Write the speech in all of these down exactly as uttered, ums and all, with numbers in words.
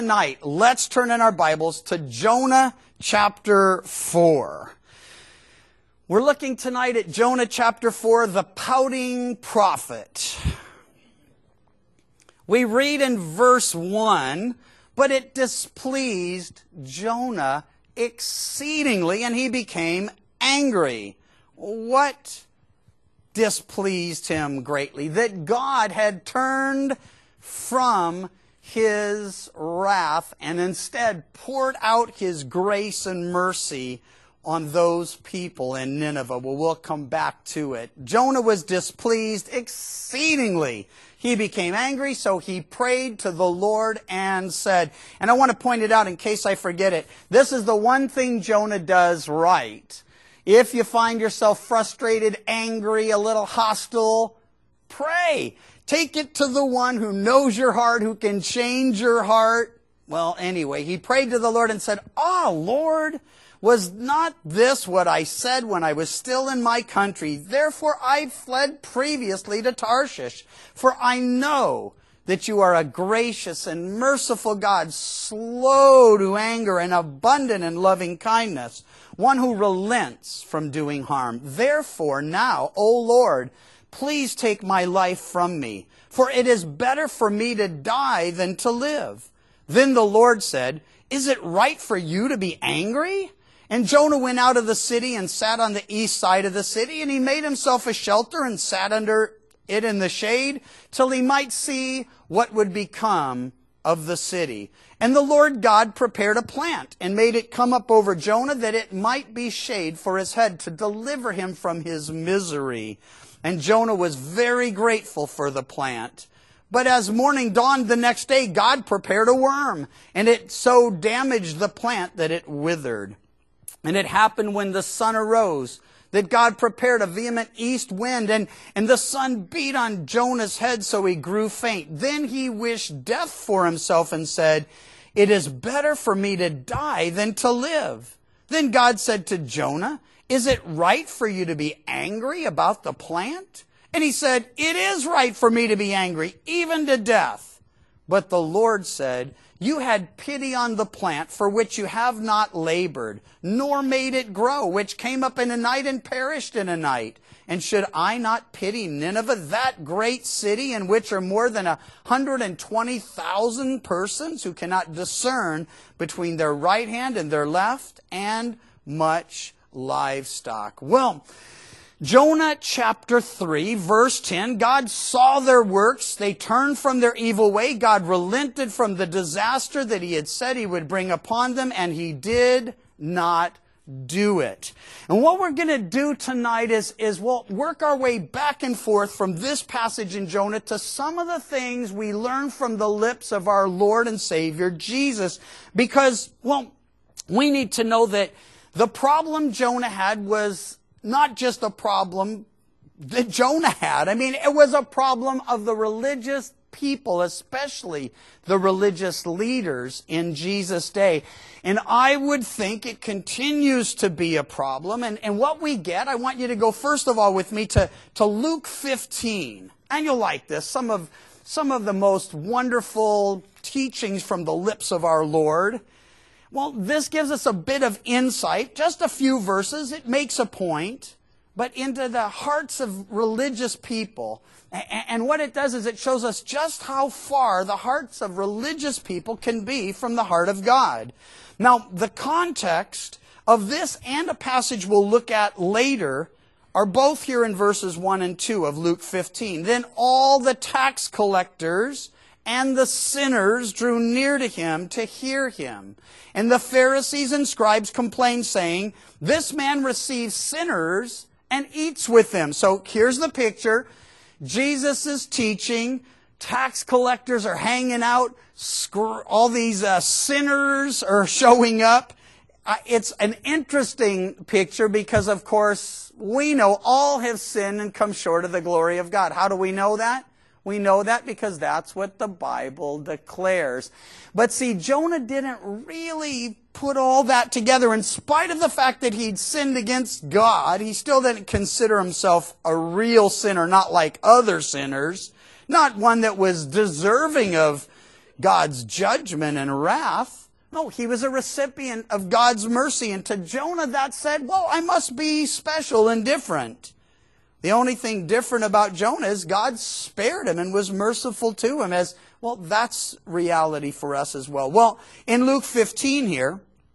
Tonight, let's turn in our Bibles to Jonah chapter four. We're looking tonight at Jonah chapter four, the pouting prophet. We read in verse one, but it displeased Jonah exceedingly, and he became angry. What displeased him greatly? That God had turned from His wrath and instead poured out His grace and mercy on those people in Nineveh. Well, we'll come back to it. Jonah was displeased exceedingly. He became angry, so he prayed to the Lord and said, and I want to point it out in case I forget it, this is the one thing Jonah does right. If you find yourself frustrated, angry, a little hostile, pray. Take it to the one who knows your heart, who can change your heart. Well, anyway, he prayed to the Lord and said, "Ah, Lord, was not this what I said when I was still in my country? Therefore I fled previously to Tarshish. For I know that you are a gracious and merciful God, slow to anger and abundant in loving kindness, one who relents from doing harm. Therefore now, O Lord, please take my life from me, for it is better for me to die than to live." Then the Lord said, "Is it right for you to be angry?" And Jonah went out of the city and sat on the east side of the city, and he made himself a shelter and sat under it in the shade till he might see what would become of the city. And the Lord God prepared a plant and made it come up over Jonah that it might be shade for his head to deliver him from his misery. And Jonah was very grateful for the plant. But as morning dawned the next day, God prepared a worm, and it so damaged the plant that it withered. And it happened when the sun arose that God prepared a vehement east wind, and, and the sun beat on Jonah's head so he grew faint. Then he wished death for himself and said, "It is better for me to die than to live." Then God said to Jonah, "Is it right for you to be angry about the plant?" And he said, "It is right for me to be angry, even to death." But the Lord said, "You had pity on the plant for which you have not labored, nor made it grow, which came up in a night and perished in a night. And should I not pity Nineveh, that great city in which are more than a hundred and twenty thousand persons who cannot discern between their right hand and their left, and much livestock?" Well, Jonah chapter three, verse ten, God saw their works. They turned from their evil way. God relented from the disaster that He had said He would bring upon them, and He did not do it. And what we're going to do tonight is, is we'll work our way back and forth from this passage in Jonah to some of the things we learn from the lips of our Lord and Savior, Jesus. Because, well, we need to know that the problem Jonah had was not just a problem that Jonah had. I mean, it was a problem of the religious people, especially the religious leaders in Jesus' day. And I would think it continues to be a problem. And, and what we get, I want you to go first of all with me to, to Luke fifteen. And you'll like this. Some of, some of the most wonderful teachings from the lips of our Lord. Well, this gives us a bit of insight, just a few verses. It makes a point, but into the hearts of religious people. And what it does is it shows us just how far the hearts of religious people can be from the heart of God. Now, the context of this and a passage we'll look at later are both here in verses one and two of Luke fifteen. Then all the tax collectors and the sinners drew near to him to hear him. And the Pharisees and scribes complained, saying, "This man receives sinners and eats with them." So here's the picture. Jesus is teaching. Tax collectors are hanging out. All these uh, sinners are showing up. Uh, it's an interesting picture because, of course, we know all have sinned and come short of the glory of God. How do we know that? We know that because that's what the Bible declares. But see, Jonah didn't really put all that together. In spite of the fact that he'd sinned against God, he still didn't consider himself a real sinner, not like other sinners, not one that was deserving of God's judgment and wrath. No, he was a recipient of God's mercy. And to Jonah that said, well, I must be special and different. The only thing different about Jonah is God spared him and was merciful to him. As well, that's reality for us as well. Well, in Luke fifteen here,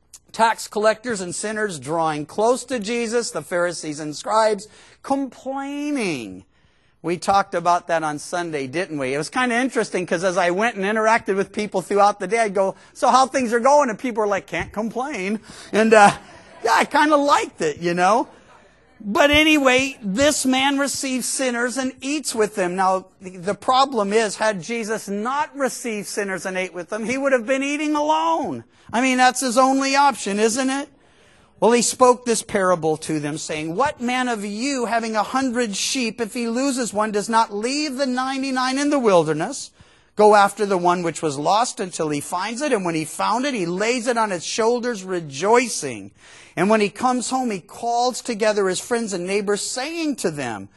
tax collectors and sinners drawing close to Jesus, the Pharisees and scribes complaining. We talked about that on Sunday, didn't we? It was kind of interesting because as I went and interacted with people throughout the day, I'd go, so how things are going? And people were like, can't complain. And uh, yeah, I kind of liked it, you know. But anyway, this man receives sinners and eats with them. Now, the problem is, had Jesus not received sinners and ate with them, he would have been eating alone. I mean, that's his only option, isn't it? Well, he spoke this parable to them, saying, what man of you, having a hundred sheep, if he loses one, does not leave the ninety-nine in the wilderness, go after the one which was lost until he finds it, and when he found it, he lays it on his shoulders, rejoicing. And when he comes home, he calls together his friends and neighbors, saying to them,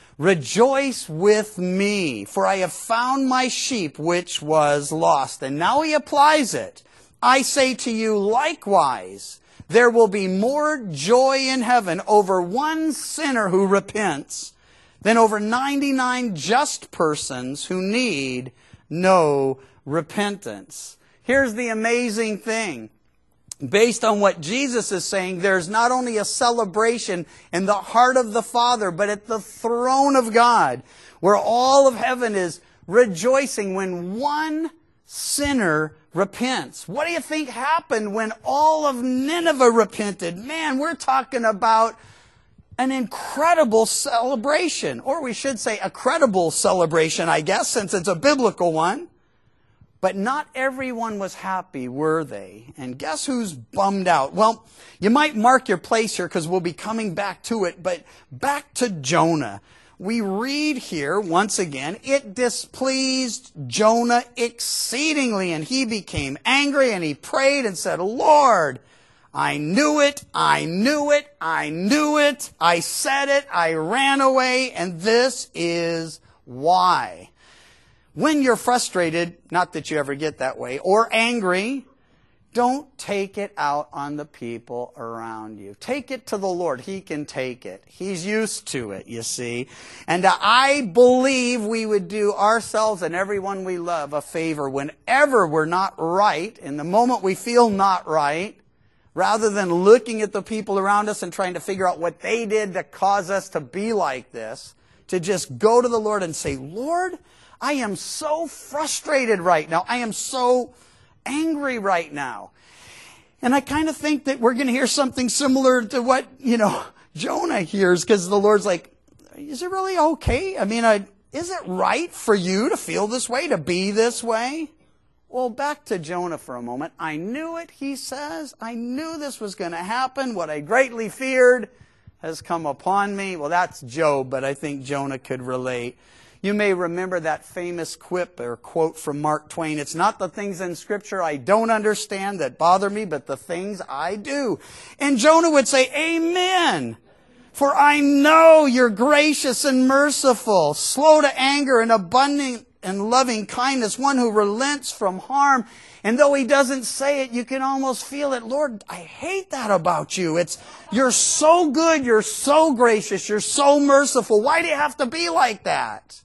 rejoice with me, for I have found my sheep which was lost. And now he applies it. I say to you likewise, there will be more joy in heaven over one sinner who repents than over ninety-nine just persons who need no repentance. Here's the amazing thing. Based on what Jesus is saying, there's not only a celebration in the heart of the Father, but at the throne of God, where all of heaven is rejoicing when one sinner repents. What do you think happened when all of Nineveh repented? Man, we're talking about an incredible celebration, or we should say a credible celebration, I guess, since it's a biblical one. But not everyone was happy, were they? And guess who's bummed out? Well, you might mark your place here because we'll be coming back to it, but back to Jonah. We read here, once again, it displeased Jonah exceedingly, and he became angry, and he prayed and said, Lord, I knew it, I knew it, I knew it, I said it, I ran away, and this is why. When you're frustrated, not that you ever get that way, or angry, don't take it out on the people around you. Take it to the Lord. He can take it. He's used to it, you see. And I believe we would do ourselves and everyone we love a favor whenever we're not right, in the moment we feel not right, rather than looking at the people around us and trying to figure out what they did to cause us to be like this, to just go to the Lord and say, Lord, I am so frustrated right now. I am so angry right now. And I kind of think that we're going to hear something similar to what, you know, Jonah hears, because the Lord's like, is it really okay? I mean, I, is it right for you to feel this way, to be this way? Well, back to Jonah for a moment. I knew it, he says. I knew this was going to happen. What I greatly feared has come upon me. Well, that's Job, but I think Jonah could relate. You may remember that famous quip or quote from Mark Twain. It's not the things in Scripture I don't understand that bother me, but the things I do. And Jonah would say, Amen. For I know you're gracious and merciful, slow to anger and abundant in loving kindness, one who relents from harm. And though he doesn't say it, you can almost feel it. Lord, I hate that about you. It's, you're so good, you're so gracious, you're so merciful. Why do you have to be like that?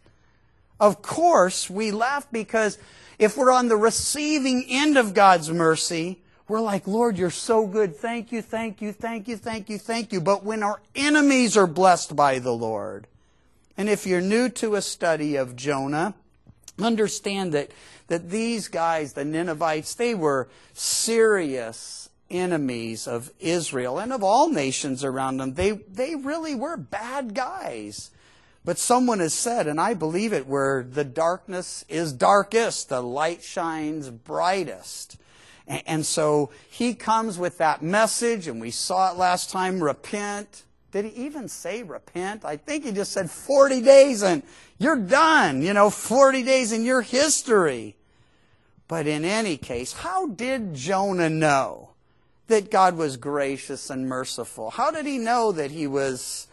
Of course, we laugh because if we're on the receiving end of God's mercy, we're like, Lord, you're so good. Thank you, thank you, thank you, thank you, thank you. But when our enemies are blessed by the Lord, and if you're new to a study of Jonah, understand that, that these guys, the Ninevites, they were serious enemies of Israel and of all nations around them. They, they really were bad guys. But someone has said, and I believe it, where the darkness is darkest, the light shines brightest. And, and so he comes with that message, and we saw it last time, repent. Did he even say repent? I think he just said forty days and you're done. You know, forty days in your history. But in any case, how did Jonah know that God was gracious and merciful? How did he know that he was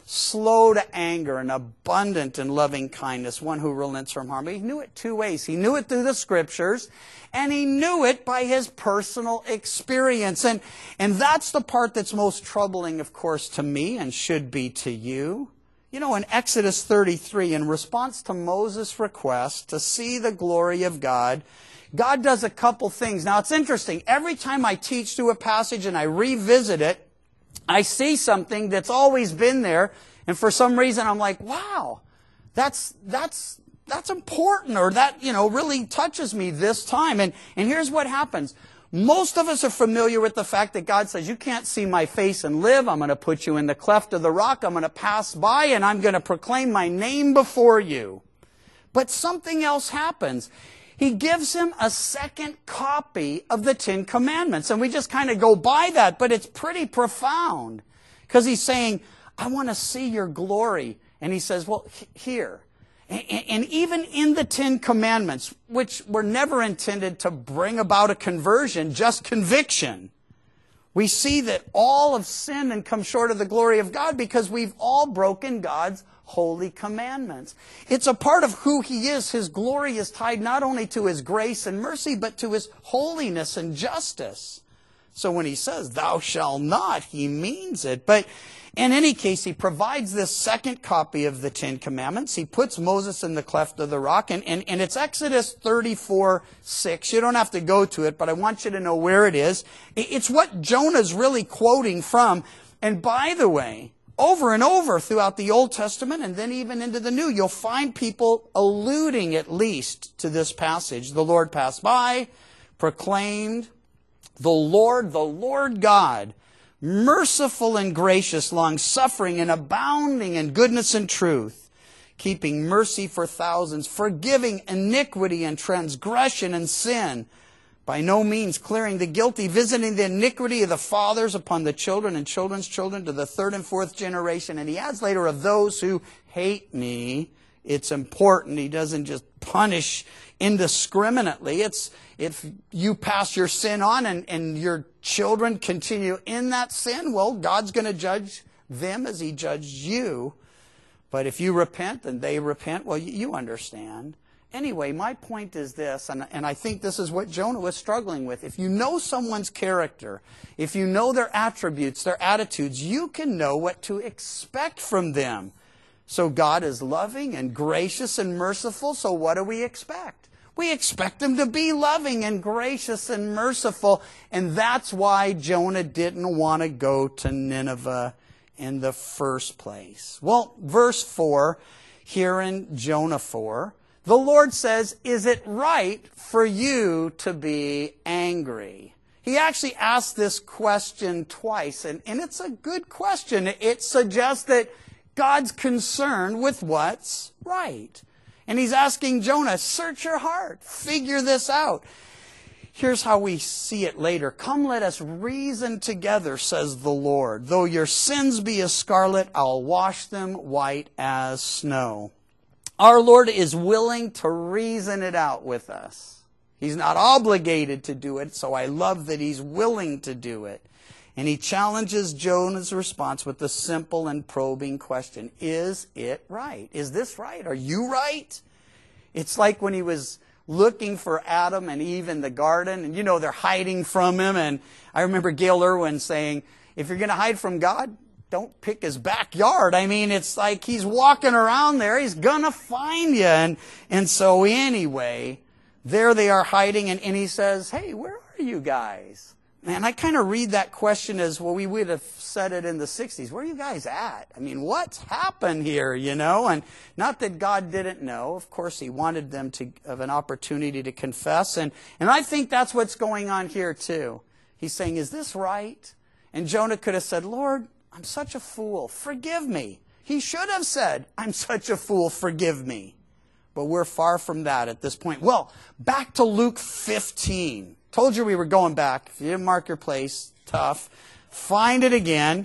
slow to anger, and abundant in loving kindness, one who relents from harm. But he knew it two ways. He knew it through the Scriptures, and he knew it by his personal experience. And, and that's the part that's most troubling, of course, to me and should be to you. You know, in Exodus thirty-three, in response to Moses' request to see the glory of God, God does a couple things. Now, it's interesting. Every time I teach through a passage and I revisit it, I see something that's always been there, and for some reason I'm like, wow, that's that's that's important, or that, you know, really touches me this time. And, and here's what happens. Most of us are familiar with the fact that God says, you can't see my face and live. I'm going to put you in the cleft of the rock. I'm going to pass by, and I'm going to proclaim my name before you. But something else happens. He gives him a second copy of the Ten Commandments. And we just kind of go by that, but it's pretty profound. Because he's saying, I want to see your glory. And he says, well, here. And even in the Ten Commandments, which were never intended to bring about a conversion, just conviction, we see that all have sinned and come short of the glory of God because we've all broken God's holy commandments. It's a part of who He is. His glory is tied not only to His grace and mercy, but to His holiness and justice. So when He says, thou shalt not, He means it. But in any case, He provides this second copy of the Ten Commandments. He puts Moses in the cleft of the rock. And, and, and it's Exodus thirty-four six. You don't have to go to it, but I want you to know where it is. It's what Jonah's really quoting from. And by the way, over and over throughout the Old Testament and then even into the New, you'll find people alluding at least to this passage. The Lord passed by, proclaimed, the Lord, the Lord God, merciful and gracious, long-suffering and abounding in goodness and truth, keeping mercy for thousands, forgiving iniquity and transgression and sin, by no means clearing the guilty, visiting the iniquity of the fathers upon the children and children's children to the third and fourth generation. And he adds later, of those who hate me. It's important. He doesn't just punish indiscriminately. It's if you pass your sin on and, and your children continue in that sin, well, God's going to judge them as He judged you. But if you repent and they repent, well, you, you understand. Anyway, my point is this, and, and I think this is what Jonah was struggling with. If you know someone's character, if you know their attributes, their attitudes, you can know what to expect from them. So God is loving and gracious and merciful, so what do we expect? We expect Him to be loving and gracious and merciful, and that's why Jonah didn't want to go to Nineveh in the first place. Well, verse four, here in Jonah four, the Lord says, is it right for you to be angry? He actually asked this question twice, and, and it's a good question. It suggests that God's concerned with what's right. And He's asking Jonah, search your heart, figure this out. Here's how we see it later. Come, let us reason together, says the Lord. Though your sins be as scarlet, I'll wash them white as snow. Our Lord is willing to reason it out with us. He's not obligated to do it, so I love that He's willing to do it. And He challenges Jonah's response with the simple and probing question, is it right? Is this right? Are you right? It's like when he was looking for Adam and Eve in the garden, and you know they're hiding from Him. And I remember Gail Irwin saying, if you're going to hide from God, don't pick His backyard. I mean, it's like He's walking around there. He's going to find you. And, and so anyway, there they are hiding. And, and He says, hey, where are you guys? Man, I kind of read that question as, well, we would have said it in the sixties. Where are you guys at? I mean, what's happened here, you know? And not that God didn't know. Of course, He wanted them to have an opportunity to confess. And, and I think that's what's going on here, too. He's saying, is this right? And Jonah could have said, Lord, I'm such a fool. Forgive me. He should have said, I'm such a fool. Forgive me. But we're far from that at this point. Well, back to Luke fifteen. Told you we were going back. If you didn't mark your place, tough. Find it again.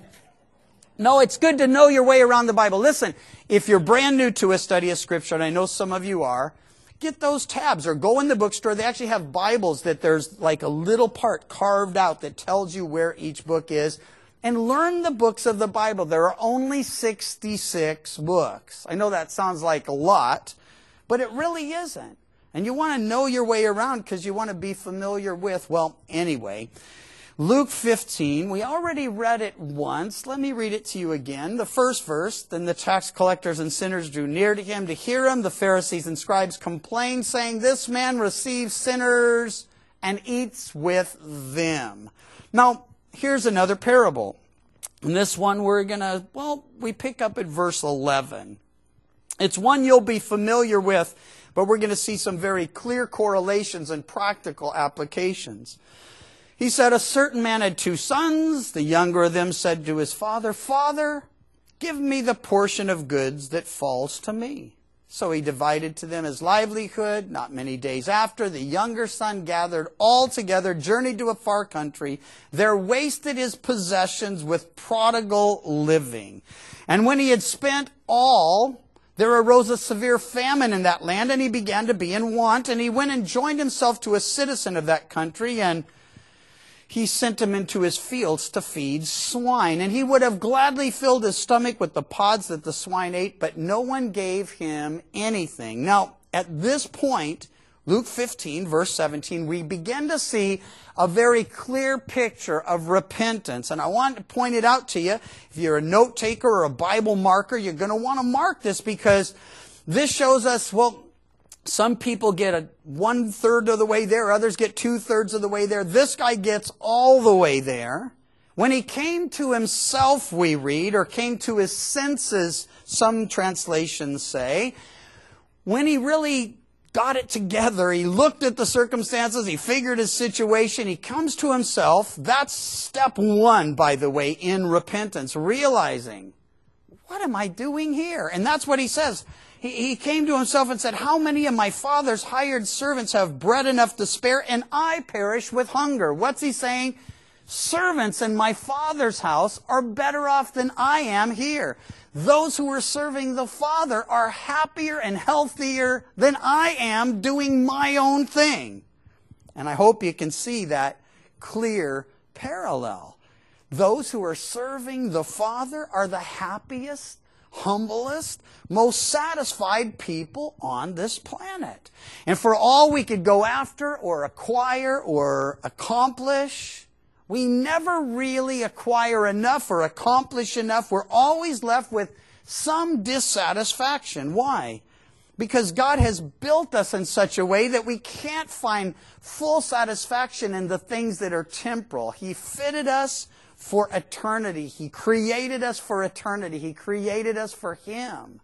No, it's good to know your way around the Bible. Listen, if you're brand new to a study of Scripture, and I know some of you are, get those tabs or go in the bookstore. They actually have Bibles that there's like a little part carved out that tells you where each book is. and learn the books of the Bible. There are only sixty-six books. I know that sounds like a lot, but it really isn't. And you want to know your way around because you want to be familiar with, well, anyway, Luke fifteen, we already read it once. Let me read it to you again. The first verse, then the tax collectors and sinners drew near to him to hear him. The Pharisees and scribes complained, saying, this man receives sinners and eats with them. Now, here's another parable. And this one we're going to, well, we pick up at verse eleven. It's one you'll be familiar with, but we're going to see some very clear correlations and practical applications. He said, a certain man had two sons. The younger of them said to his father, Father, give me the portion of goods that falls to me. So he divided to them his livelihood. Not many days after, the younger son gathered all together, journeyed to a far country. There wasted his possessions with prodigal living. And when he had spent all, there arose a severe famine in that land, and he began to be in want. And he went and joined himself to a citizen of that country, and he sent him into his fields to feed swine. And he would have gladly filled his stomach with the pods that the swine ate, but no one gave him anything. Now, at this point, Luke fifteen, verse seventeen, we begin to see a very clear picture of repentance. And I want to point it out to you. If you're a note taker or a Bible marker, you're going to want to mark this, because this shows us, well, some people get a one third of the way there. Others get two thirds of the way there. This guy gets all the way there. When he came to himself, we read, or came to his senses, some translations say, when he really got it together, he looked at the circumstances, he figured his situation, he comes to himself. That's step one, by the way, in repentance, realizing, what am I doing here? And that's what he says. He came to himself and said, how many of my father's hired servants have bread enough to spare, and I perish with hunger? What's he saying? Servants in my father's house are better off than I am here. Those who are serving the Father are happier and healthier than I am doing my own thing. And I hope you can see that clear parallel. Those who are serving the Father are the happiest, humblest, most satisfied people on this planet. And for all we could go after or acquire or accomplish, we never really acquire enough or accomplish enough. We're always left with some dissatisfaction. Why? Because God has built us in such a way that we can't find full satisfaction in the things that are temporal. He fitted us for eternity. He created us for eternity. He created us for Him.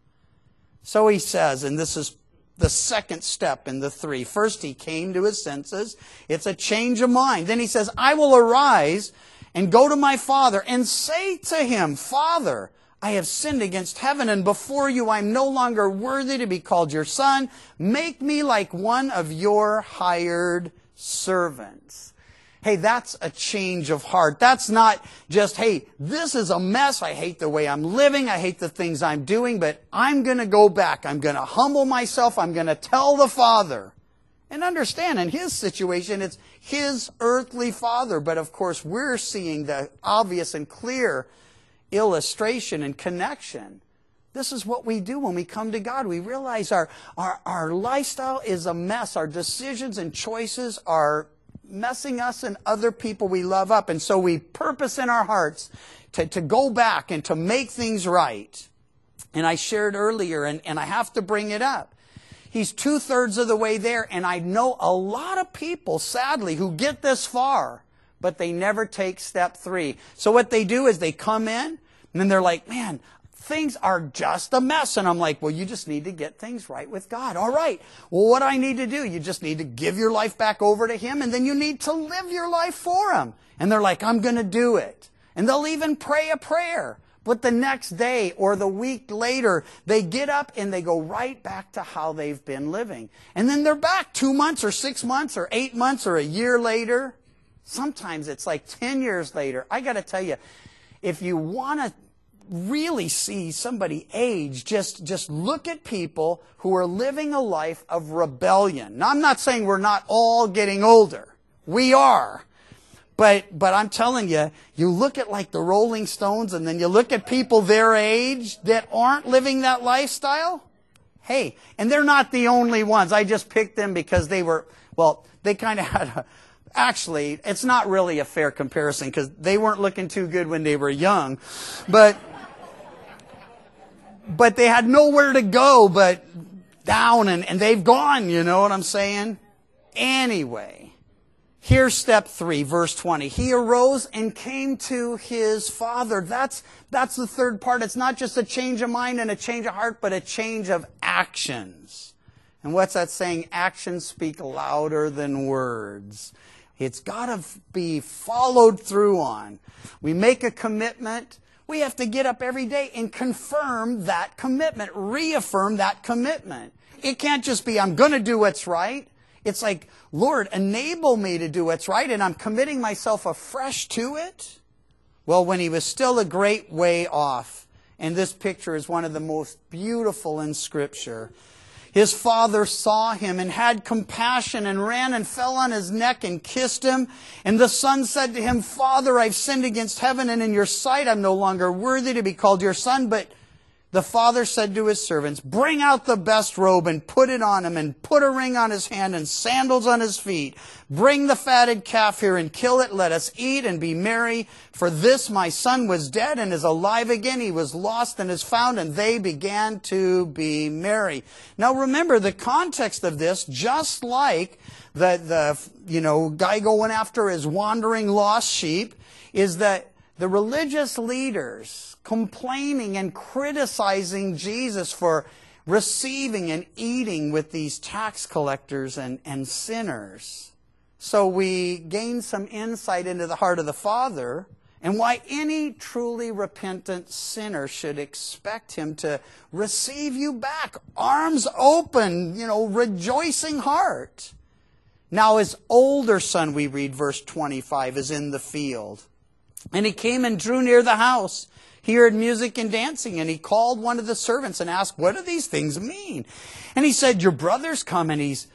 So he says, and this is the second step in the three. First, he came to his senses. It's a change of mind. Then he says, I will arise and go to my father and say to him, Father, I have sinned against heaven and before you. I am no longer worthy to be called your son. Make me like one of your hired servants. Hey, that's a change of heart. That's not just, hey, this is a mess. I hate the way I'm living. I hate the things I'm doing, but I'm going to go back. I'm going to humble myself. I'm going to tell the Father. And understand, in his situation, it's his earthly father. But of course, we're seeing the obvious and clear illustration and connection. This is what we do when we come to God. We realize our, our, our lifestyle is a mess. Our decisions and choices are messing us and other people we love up. And so we purpose in our hearts to, to go back and to make things right. And I shared earlier, and, and I have to bring it up. He's two-thirds of the way there, and I know a lot of people, sadly, who get this far, but they never take step three. So what they do is they come in, and then they're like, man, things are just a mess. And I'm like, well, you just need to get things right with God. All right. Well, what do I need to do? You just need to give your life back over to Him, and then you need to live your life for Him. And they're like, I'm going to do it. And they'll even pray a prayer. But the next day or the week later, they get up and they go right back to how they've been living. And then they're back two months or six months or eight months or a year later. Sometimes it's like ten years later. I got to tell you, if you want to really see somebody age, just, just look at people who are living a life of rebellion. Now, I'm not saying we're not all getting older. We are. But, but I'm telling you, you look at like the Rolling Stones and then you look at people their age that aren't living that lifestyle. Hey, and they're not the only ones. I just picked them because they were, well, they kind of had a, actually, it's not really a fair comparison because they weren't looking too good when they were young. But, but they had nowhere to go but down, and, and they've gone, you know what I'm saying? Anyway. Here's step three, verse twenty. He arose and came to his father. That's, that's the third part. It's not just a change of mind and a change of heart, but a change of actions. And what's that saying? Actions speak louder than words. It's got to be followed through on. We make a commitment. We have to get up every day and confirm that commitment, reaffirm that commitment. It can't just be, I'm going to do what's right. It's like, Lord, enable me to do what's right, and I'm committing myself afresh to it. Well, when he was still a great way off, and this picture is one of the most beautiful in Scripture, his father saw him and had compassion and ran and fell on his neck and kissed him. And the son said to him, Father, I've sinned against heaven and in your sight. I'm no longer worthy to be called your son. But the father said to his servants, bring out the best robe and put it on him, and put a ring on his hand and sandals on his feet. Bring the fatted calf here and kill it. Let us eat and be merry. For this my son was dead and is alive again. He was lost and is found. And they began to be merry. Now remember the context of this, just like the, the you know, guy going after his wandering lost sheep, is that the religious leaders complaining and criticizing Jesus for receiving and eating with these tax collectors and, and sinners. So we gain some insight into the heart of the Father and why any truly repentant sinner should expect him to receive you back, arms open, you know, rejoicing heart. Now his older son, we read verse twenty-five, is in the field. And he came and drew near the house. He heard music and dancing, and he called one of the servants and asked, what do these things mean? And he said, your brother's come, and he's,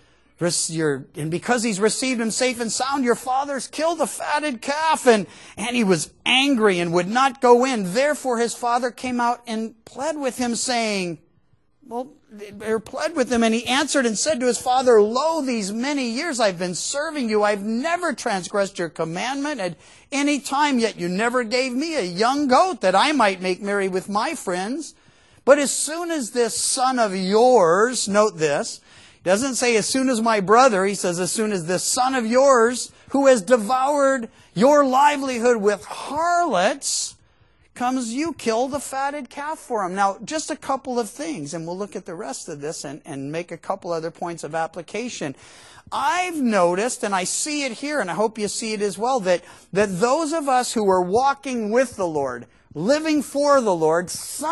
and because he's received him safe and sound, your father's killed the fatted calf. And, and he was angry and would not go in. Therefore his father came out and pled with him, saying, well, or pled with him, and he answered and said to his father, lo, these many years I've been serving you. I've never transgressed your commandment at any time, yet you never gave me a young goat that I might make merry with my friends. But as soon as this son of yours, note this, he doesn't say as soon as my brother, he says as soon as this son of yours, who has devoured your livelihood with harlots, comes, you kill the fatted calf for him. Now, just a couple of things, and we'll look at the rest of this and, and make a couple other points of application. I've noticed, and I see it here, and I hope you see it as well, that, that those of us who are walking with the Lord, living for the Lord,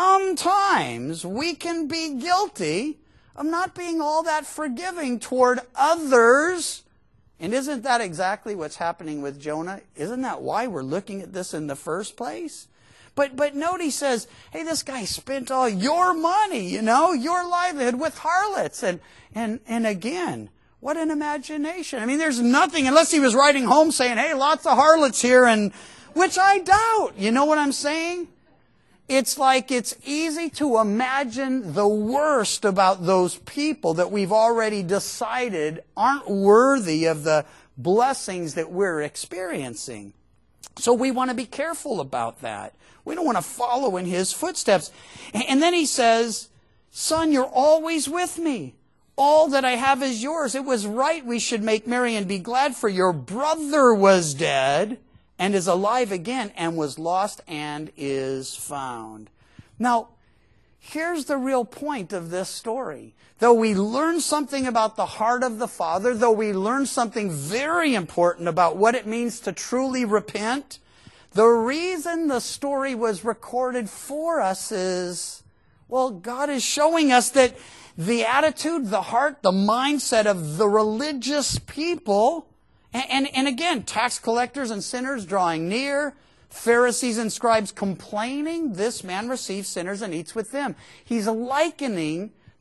sometimes we can be guilty of not being all that forgiving toward others. And isn't that exactly what's happening with Jonah? Isn't that why we're looking at this in the first place? But but note he says, hey, this guy spent all your money, you know, your livelihood with harlots. And, and, and again, what an imagination. I mean, there's nothing, unless he was writing home saying, hey, lots of harlots here, and which I doubt. You know what I'm saying? It's like it's easy to imagine the worst about those people that we've already decided aren't worthy of the blessings that we're experiencing. So we want to be careful about that. We don't want to follow in his footsteps. And then he says, son, you're always with me. All that I have is yours. It was right we should make merry and be glad, for your brother was dead and is alive again, and was lost and is found. Now, here's the real point of this story. Though we learn something about the heart of the Father, though we learn something very important about what it means to truly repent, the reason the story was recorded for us is, well, God is showing us that the attitude, the heart, the mindset of the religious people, and, and, and again, tax collectors and sinners drawing near, Pharisees and scribes complaining, this man receives sinners and eats with them. He's likening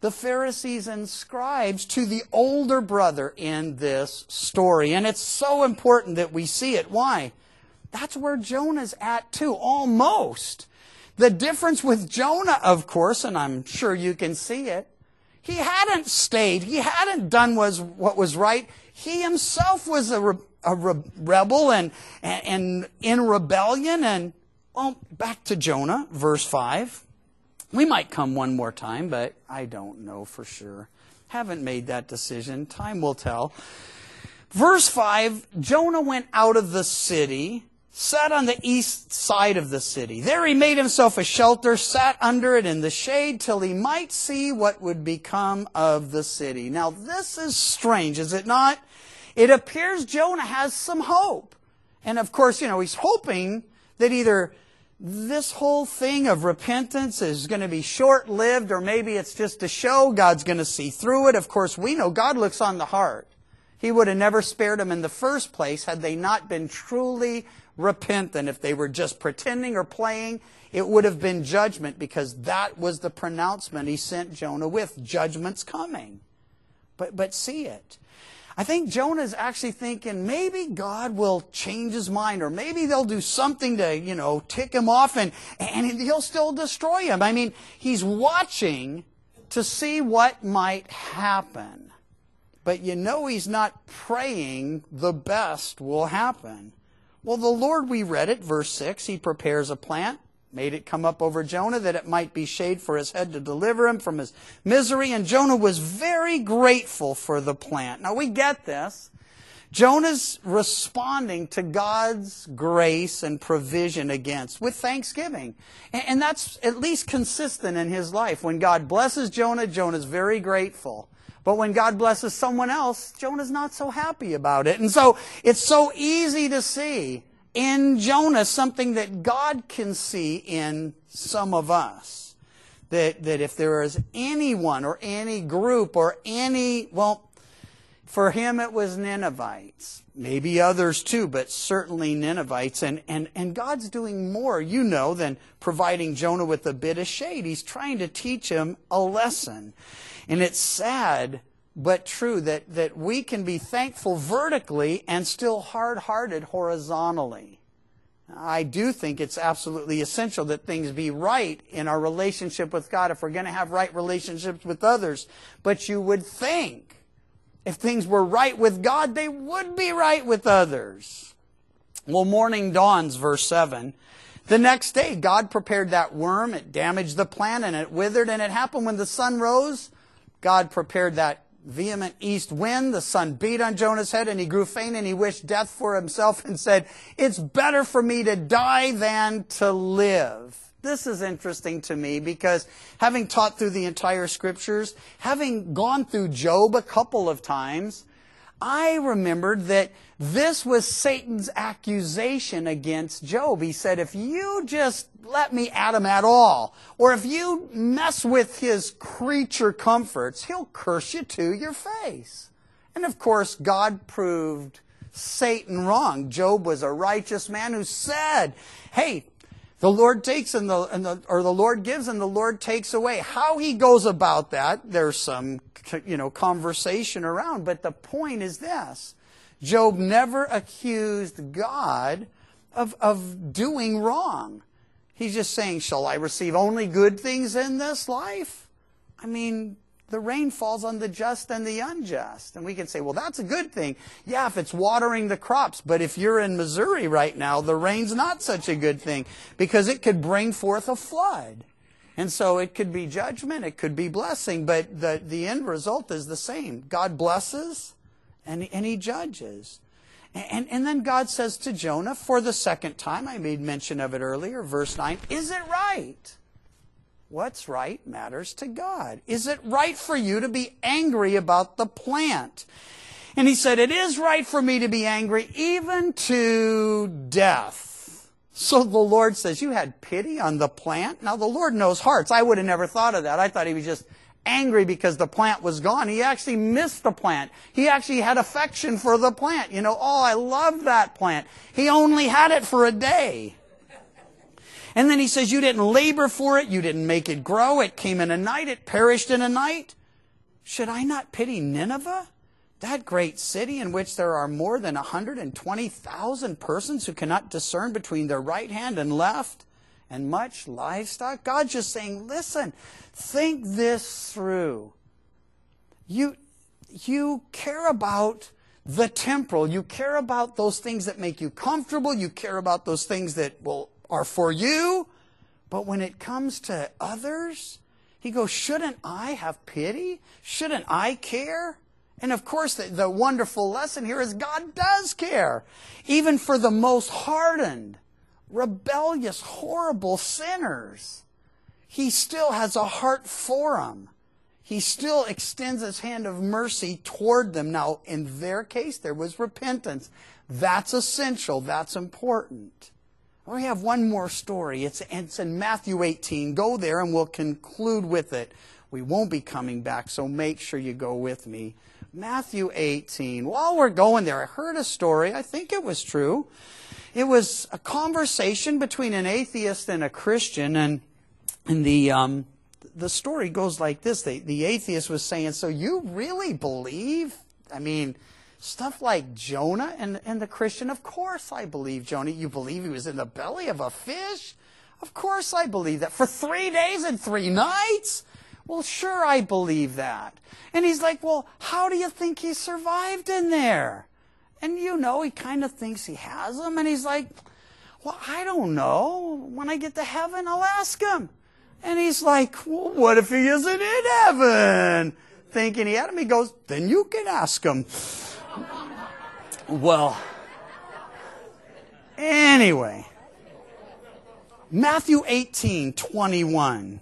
the Pharisees and scribes to the older brother in this story. And it's so important that we see it. Why? That's where Jonah's at too, almost. The difference with Jonah, of course, and I'm sure you can see it, he hadn't stayed. He hadn't done was what was right. He himself was a, re, a re, rebel and, and, and in rebellion. And, well, back to Jonah, verse five. We might come one more time, but I don't know for sure. Haven't made that decision. Time will tell. Verse five, Jonah went out of the city, sat on the east side of the city. There he made himself a shelter, sat under it in the shade till he might see what would become of the city. Now this is strange, is it not? It appears Jonah has some hope. And of course, you know, he's hoping that either this whole thing of repentance is going to be short-lived, or maybe it's just a show. God's going to see through it. Of course, we know God looks on the heart. He would have never spared them in the first place had they not been truly repentant. If they were just pretending or playing, it would have been judgment, because that was the pronouncement he sent Jonah with. Judgment's coming. But, but see it. I think Jonah's actually thinking maybe God will change his mind, or maybe they'll do something to, you know, tick him off and, and he'll still destroy him. I mean, he's watching to see what might happen. But you know he's not praying the best will happen. Well, the Lord, we read it, verse six, he prepares a plant, made it come up over Jonah that it might be shade for his head to deliver him from his misery. And Jonah was very grateful for the plant. Now we get this. Jonah's responding to God's grace and provision against with thanksgiving. And that's at least consistent in his life. When God blesses Jonah, Jonah's very grateful. But when God blesses someone else, Jonah's not so happy about it. And so it's so easy to see in Jonah something that God can see in some of us. That, that if there is anyone or any group or any, well, for him it was Ninevites. Maybe others too, but certainly Ninevites. And, and, and God's doing more, you know, than providing Jonah with a bit of shade. He's trying to teach him a lesson. And it's sad but true that, that we can be thankful vertically and still hard-hearted horizontally. I do think it's absolutely essential that things be right in our relationship with God if we're going to have right relationships with others. But you would think if things were right with God, they would be right with others. Well, morning dawns, verse seven. The next day, God prepared that worm. It damaged the plant and it withered. And it happened when the sun rose. God prepared that vehement east wind. The sun beat on Jonah's head and he grew faint and he wished death for himself and said, "It's better for me to die than to live." This is interesting to me because having taught through the entire scriptures, having gone through Job a couple of times, I remembered that this was Satan's accusation against Job. He said, if you just let me at him at all, or if you mess with his creature comforts, he'll curse you to your face. And of course, God proved Satan wrong. Job was a righteous man who said, hey, the Lord takes and the, and the or the Lord gives and the Lord takes away. How he goes about that, there's some, you know, conversation around. But the point is this. Job never accused God of, of doing wrong. He's just saying, shall I receive only good things in this life? I mean, the rain falls on the just and the unjust. And we can say, well, that's a good thing. Yeah, if it's watering the crops. But if you're in Missouri right now, the rain's not such a good thing because it could bring forth a flood. And so it could be judgment, it could be blessing, but the, the end result is the same. God blesses and, and he judges. And, and then God says to Jonah for the second time, I made mention of it earlier, verse nine, is it right? What's right matters to God. Is it right for you to be angry about the plant? And he said, it is right for me to be angry even to death. So the Lord says, you had pity on the plant? Now the Lord knows hearts. I would have never thought of that. I thought he was just angry because the plant was gone. He actually missed the plant. He actually had affection for the plant. You know, oh, I love that plant. He only had it for a day. And then he says, you didn't labor for it, you didn't make it grow, it came in a night, it perished in a night. Should I not pity Nineveh, that great city in which there are more than one hundred twenty thousand persons who cannot discern between their right hand and left, and much livestock? God's just saying, listen, think this through. You, you care about the temporal. You care about those things that make you comfortable. You care about those things that will, are for you. But when it comes to others, he goes, shouldn't I have pity? Shouldn't I care? And of course, the, the wonderful lesson here is God does care. Even for the most hardened, rebellious, horrible sinners, he still has a heart for them. He still extends his hand of mercy toward them. Now, in their case, there was repentance. That's essential. That's important. We have one more story. It's, it's in Matthew eighteen. Go there and we'll conclude with it. We won't be coming back, so make sure you go with me. Matthew eighteen. While we're going there, I heard a story. I think it was true. It was a conversation between an atheist and a Christian, and, and the... Um, The story goes like this. The, the atheist was saying, so you really believe? I mean, stuff like Jonah? And, and the Christian, of course I believe Jonah. You believe he was in the belly of a fish? Of course I believe that. For three days and three nights? Well, sure I believe that. And he's like, well, how do you think he survived in there? And you know, he kind of thinks he has them. And he's like, well, I don't know. When I get to heaven, I'll ask him. And he's like, well, what if he isn't in heaven? Thinking he had him, he goes, then you can ask him. Well, anyway, Matthew eighteen twenty-one.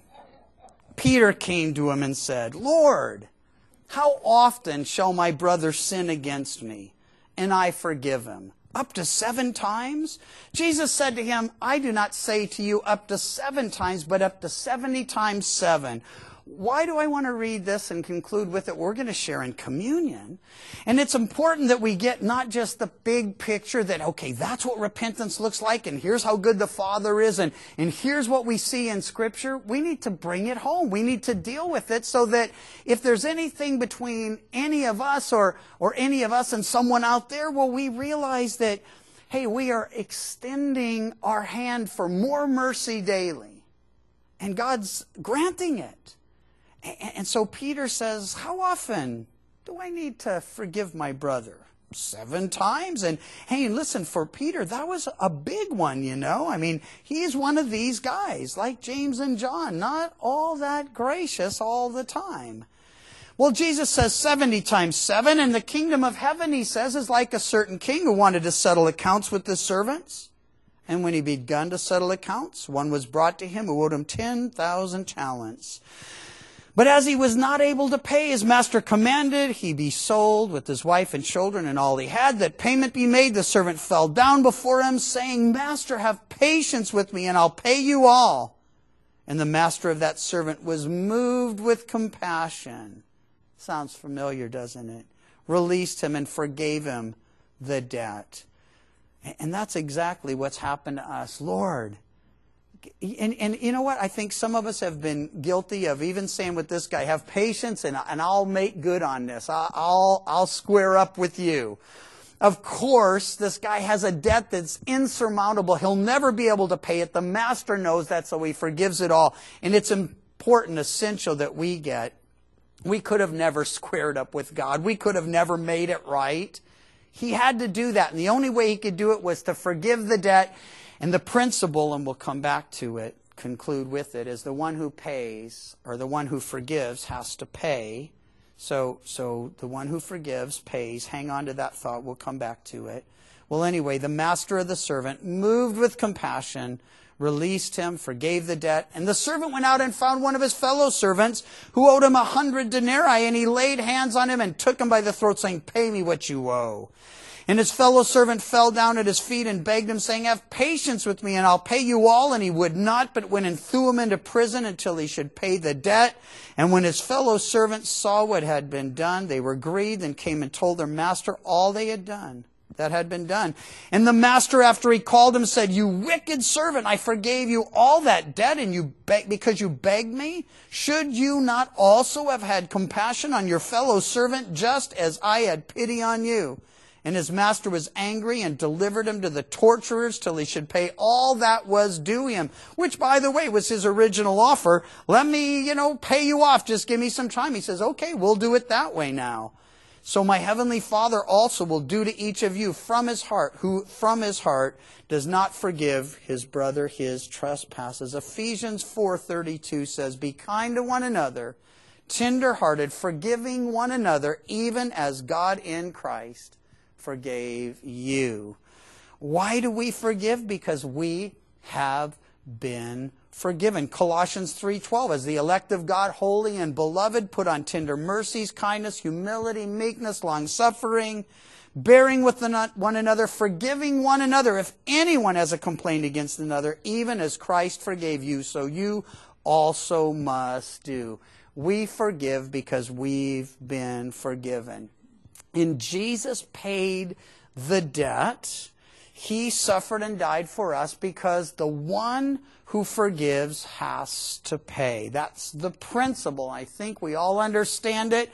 Peter came to him and said, Lord, how often shall my brother sin against me, and I forgive him? Up to seven times? Jesus said to him, I do not say to you up to seven times, but up to seventy times seven. Why do I want to read this and conclude with it? We're going to share in communion. And it's important that we get not just the big picture that, okay, that's what repentance looks like, and here's how good the Father is, and, and here's what we see in Scripture. We need to bring it home. We need to deal with it so that if there's anything between any of us or, or any of us and someone out there, well, we realize that, hey, we are extending our hand for more mercy daily. And God's granting it. And so Peter says, how often do I need to forgive my brother? Seven times? And hey, listen, for Peter, that was a big one, you know. I mean, he's one of these guys, like James and John, not all that gracious all the time. Well, Jesus says seventy times seven, and the kingdom of heaven, he says, is like a certain king who wanted to settle accounts with his servants. And when he begun to settle accounts, one was brought to him who owed him ten thousand talents. But as he was not able to pay, his master commanded he be sold with his wife and children and all he had, that payment be made. The servant fell down before him, saying, Master, have patience with me, and I'll pay you all. And the master of that servant was moved with compassion. Sounds familiar, doesn't it? Released him and forgave him the debt. And that's exactly what's happened to us. Lord, And, and you know what? I think some of us have been guilty of even saying with this guy, have patience and, and I'll make good on this. I'll, I'll, I'll square up with you. Of course, this guy has a debt that's insurmountable. He'll never be able to pay it. The master knows that, so he forgives it all. And it's important, essential that we get. We could have never squared up with God. We could have never made it right. He had to do that. And the only way he could do it was to forgive the debt. And the principle, and we'll come back to it, conclude with it, is the one who pays, or the one who forgives, has to pay. So, so the one who forgives pays. Hang on to that thought. We'll come back to it. Well, anyway, the master of the servant, moved with compassion, released him, forgave the debt. And the servant went out and found one of his fellow servants who owed him a hundred denarii. And he laid hands on him and took him by the throat, saying, pay me what you owe. And his fellow servant fell down at his feet and begged him, saying, have patience with me, and I'll pay you all. And he would not, but went and threw him into prison until he should pay the debt. And when his fellow servants saw what had been done, they were grieved and came and told their master all they had done. that had been done. And the master, after he called him, said, "You wicked servant, I forgave you all that debt and you beg, because you begged me. Should you not also have had compassion on your fellow servant, just as I had pity on you?" And his master was angry and delivered him to the torturers till he should pay all that was due him. Which, by the way, was his original offer. Let me, you know, pay you off. Just give me some time. He says, okay, we'll do it that way now. So my heavenly Father also will do to each of you from his heart, who from his heart does not forgive his brother his trespasses. Ephesians four thirty-two says, "Be kind to one another, tender-hearted, forgiving one another, even as God in Christ forgave you." Why do we forgive? Because we have been forgiven. Colossians three twelve, "As the elect of God, holy and beloved, put on tender mercies, kindness, humility, meekness, long-suffering, bearing with one another, forgiving one another. If anyone has a complaint against another, even as Christ forgave you, so you also must do." We forgive because we've been forgiven. And Jesus paid the debt. He suffered and died for us because the one who forgives has to pay. That's the principle. I think we all understand it.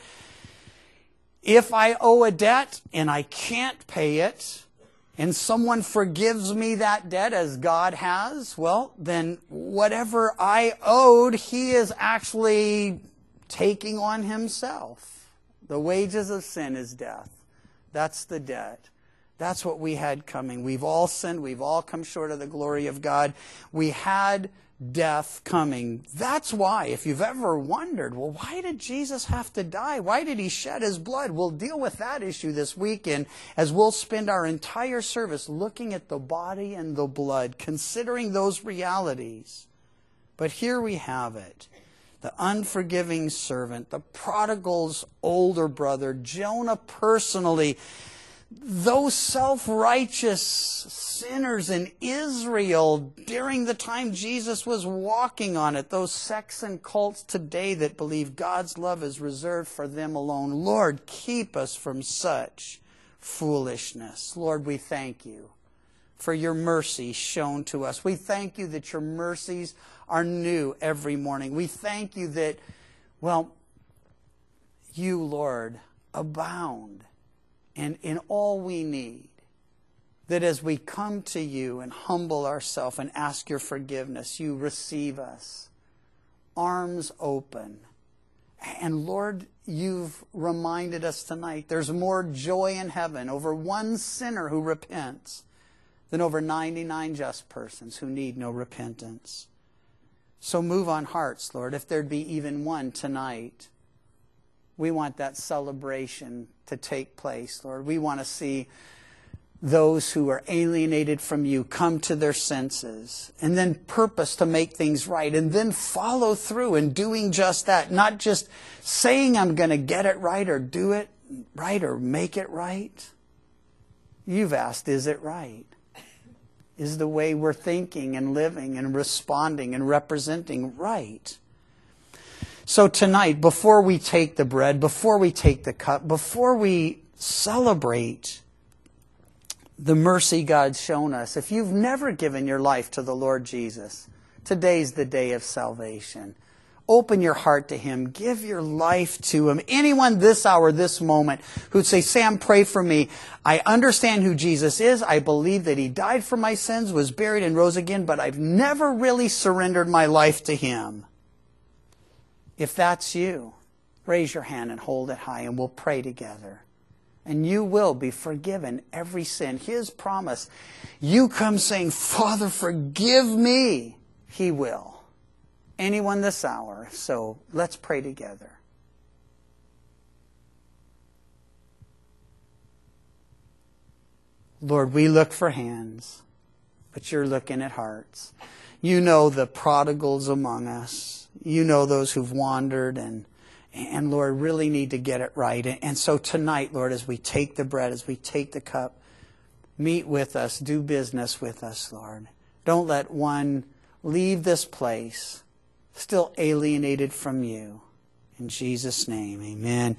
If I owe a debt and I can't pay it, and someone forgives me that debt as God has, well, then whatever I owed, he is actually taking on himself. The wages of sin is death. That's the debt. That's what we had coming. We've all sinned. We've all come short of the glory of God. We had death coming. That's why, if you've ever wondered, well, why did Jesus have to die? Why did he shed his blood? We'll deal with that issue this weekend as we'll spend our entire service looking at the body and the blood, considering those realities. But here we have it. The unforgiving servant, the prodigal's older brother, Jonah personally, those self-righteous sinners in Israel during the time Jesus was walking on it, those sects and cults today that believe God's love is reserved for them alone. Lord, keep us from such foolishness. Lord, we thank you for your mercy shown to us. We thank you that your mercies are new every morning. We thank you that, well, you, Lord, abound and in all we need. That as we come to you and humble ourselves and ask your forgiveness, you receive us, arms open. And Lord, you've reminded us tonight there's more joy in heaven over one sinner who repents than over ninety-nine just persons who need no repentance. So move on hearts, Lord. If there'd be even one tonight, we want that celebration to take place, Lord. We want to see those who are alienated from you come to their senses and then purpose to make things right and then follow through in doing just that. Not just saying I'm going to get it right or do it right or make it right. You've asked, is it right? Is the way we're thinking and living and responding and representing right? So tonight, before we take the bread, before we take the cup, before we celebrate the mercy God's shown us, if you've never given your life to the Lord Jesus, today's the day of salvation. Open your heart to Him. Give your life to Him. Anyone this hour, this moment, who'd say, Sam, pray for me. I understand who Jesus is. I believe that He died for my sins, was buried, and rose again, but I've never really surrendered my life to Him. If that's you, raise your hand and hold it high, and we'll pray together. And you will be forgiven every sin. His promise. You come saying, Father, forgive me. He will. Anyone this hour. So let's pray together. Lord, we look for hands, but you're looking at hearts. You know the prodigals among us. You know those who've wandered and, and Lord, really need to get it right. And so tonight, Lord, as we take the bread, as we take the cup, meet with us, do business with us, Lord. Don't let one leave this place still alienated from you. In Jesus' name, amen.